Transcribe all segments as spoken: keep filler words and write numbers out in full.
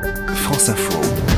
France Info.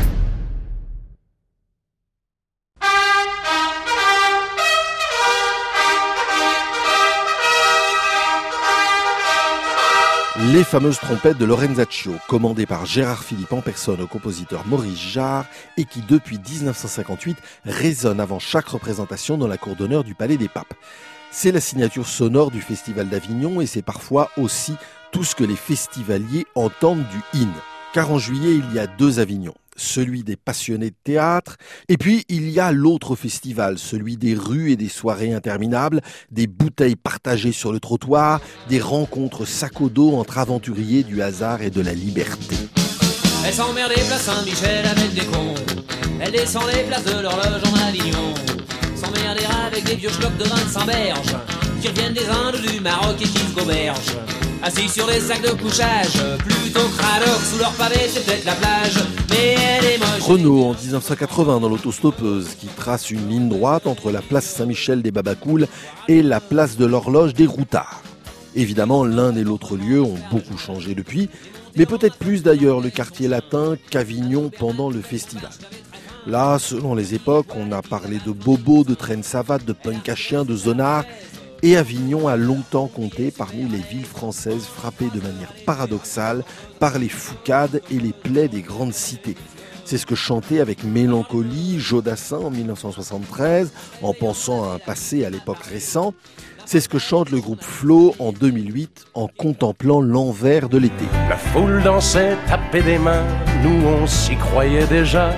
Les fameuses trompettes de Lorenzaccio, commandées par Gérard Philippe en personne au compositeur Maurice Jarre et qui depuis dix-neuf cent cinquante-huit résonnent avant chaque représentation dans la cour d'honneur du Palais des Papes. C'est la signature sonore du Festival d'Avignon et c'est parfois aussi tout ce que les festivaliers entendent du hymne. Car en juillet, il y a deux Avignons, celui des passionnés de théâtre, et puis il y a l'autre festival, celui des rues et des soirées interminables, des bouteilles partagées sur le trottoir, des rencontres sac au dos entre aventuriers du hasard et de la liberté. Elle s'emmerde les places Saint-Michel avec des cons, elle descend les places de l'horloge en Avignon, s'emmerdera avec des vieux schlocks de vingt-cinq berges, qui reviennent des Indes, du Maroc et qui se gobergent. Assis sur des sacs de couchage, plutôt cradoc, sous leur pavé, c'est peut-être la plage, mais elle est moche. Renault en dix-neuf cent quatre-vingts dans l'autostoppeuse qui trace une ligne droite entre la place Saint-Michel des Babacools et la place de l'Horloge des Routards. Évidemment, l'un et l'autre lieu ont beaucoup changé depuis, mais peut-être plus d'ailleurs le quartier latin qu'Avignon pendant le festival. Là, selon les époques, on a parlé de bobo, de traîne savate, de punk à chien, de zonard. Et Avignon a longtemps compté parmi les villes françaises frappées de manière paradoxale par les foucades et les plaies des grandes cités. C'est ce que chantait avec mélancolie Jodassin en dix-neuf cent soixante-treize, en pensant à un passé à l'époque récent. C'est ce que chante le groupe Flo en deux mille huit, en contemplant l'envers de l'été. La foule dansait, tapait des mains, nous on s'y croyait déjà.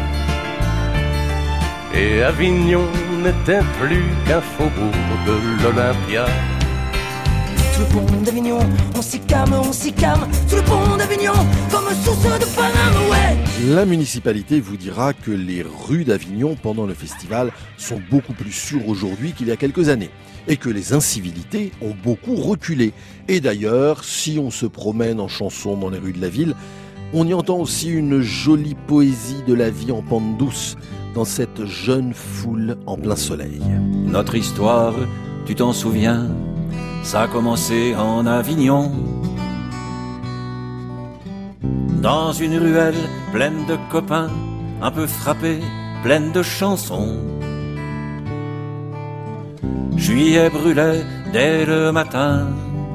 Et Avignon n'était plus qu'un faubourg de l'Olympia. Sous le pont d'Avignon, on s'y calme, on s'y calme. Sous le pont d'Avignon, comme source de Paname, ouais. La municipalité vous dira que les rues d'Avignon pendant le festival sont beaucoup plus sûres aujourd'hui qu'il y a quelques années. Et que les incivilités ont beaucoup reculé. Et d'ailleurs, si on se promène en chanson dans les rues de la ville, on y entend aussi une jolie poésie de la vie en pente douce, dans cette jeune foule en plein soleil. Notre histoire, tu t'en souviens, ça a commencé en Avignon. Dans une ruelle pleine de copains, un peu frappée, pleine de chansons. Juillet brûlait dès le matin,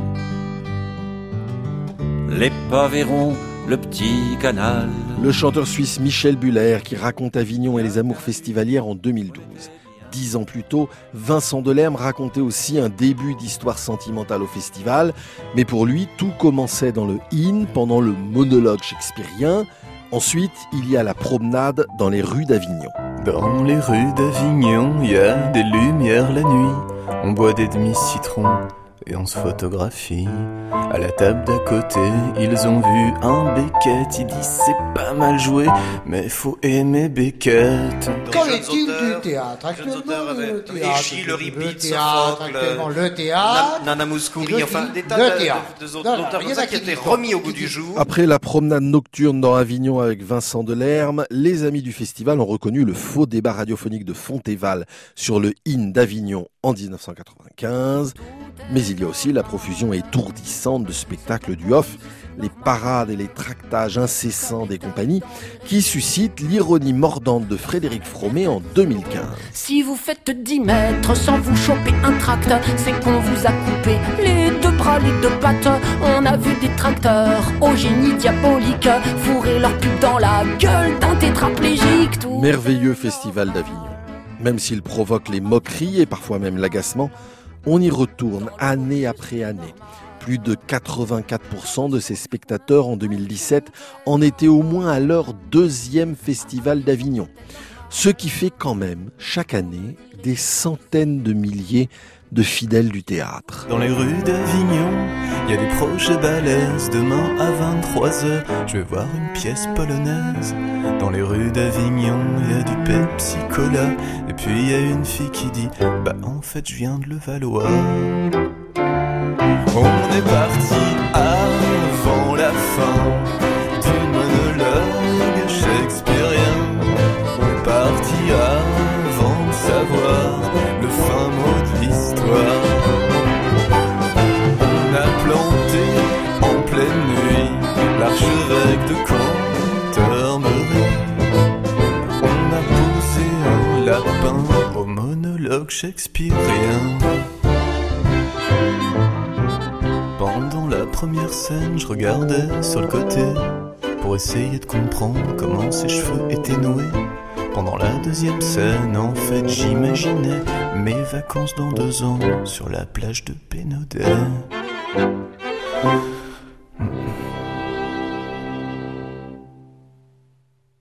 les pavés ronds, le petit canal. Le chanteur suisse Michel Buller qui raconte Avignon et les amours festivalières en deux mille douze. Dix ans plus tôt, Vincent Delerme racontait aussi un début d'histoire sentimentale au festival, mais pour lui, tout commençait dans le hymne pendant le monologue shakespearien. Ensuite, il y a la promenade dans les rues d'Avignon. Dans les rues d'Avignon, il y a des lumières la nuit, on boit des demi-citrons et on se photographie. À la table d'à côté, ils ont vu un Beckett. Ils disent c'est pas mal joué, mais faut aimer Beckett. Qu'en est-il du théâtre actuellement? Le théâtre, Richie, le Ripit, Sophocle, le théâtre, Nana Mouskouri, enfin des tas le de- théâtre. de- de- Non, d'auteurs non, il y en comme a ça qui qui étaient disent- remis au qui goût du disent- jour. Après la promenade nocturne dans Avignon avec Vincent Delerme, les amis du festival ont reconnu le faux débat radiophonique de Fontéval sur le hymne d'Avignon en dix-neuf cent quatre-vingt-quinze. Mais il y a aussi la profusion étourdissante de spectacles du off, les parades et les tractages incessants des compagnies qui suscitent l'ironie mordante de Frédéric Fromet en deux mille quinze. Si vous faites dix mètres sans vous choper un tract, c'est qu'on vous a coupé les deux bras, les deux pattes. On a vu des tracteurs au génie diabolique fourrer leur pub dans la gueule d'un tétraplégique. Tout. Merveilleux festival d'Avignon. Même s'il provoque les moqueries et parfois même l'agacement, on y retourne année après année. Plus de quatre-vingt-quatre pour cent de ces spectateurs en deux mille dix-sept en étaient au moins à leur deuxième festival d'Avignon. Ce qui fait quand même, chaque année, des centaines de milliers de fidèles du théâtre. Dans les rues d'Avignon, il y a des projets balèzes. Demain à vingt-trois heures, je vais voir une pièce polonaise. Dans les rues d'Avignon, il y a du Pepsi Cola. Et puis il y a une fille qui dit bah en fait je viens de Levallois. On est parti avant la fin du monologue shakespearien. On est parti avant de savoir le fin mot de l'histoire. On a planté en pleine nuit l'archevêque de Caen. dialogue shakespearien. Pendant la première scène, je regardais sur le côté pour essayer de comprendre comment ses cheveux étaient noués. Pendant la deuxième scène, en fait, j'imaginais mes vacances dans deux ans sur la plage de Pénodet.